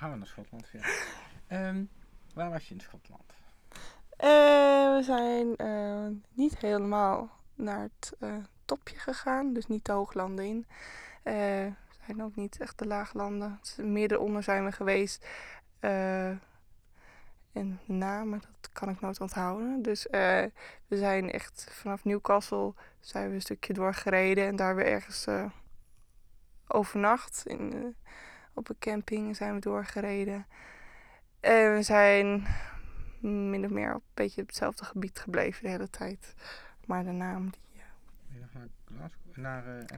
gaan we naar Schotland weer. Waar was je in Schotland? We zijn niet helemaal naar het topje gegaan, dus niet de hooglanden in. We zijn ook niet echt de laaglanden. Midden onder zijn we geweest. En namen, dat kan ik nooit onthouden. Dus we zijn echt vanaf Newcastle zijn we een stukje doorgereden en daar weer ergens overnacht. Op een camping zijn we doorgereden. En we zijn min of meer een beetje op hetzelfde gebied gebleven de hele tijd. Maar de naam die... Ben je nog naar Glasgow? Naar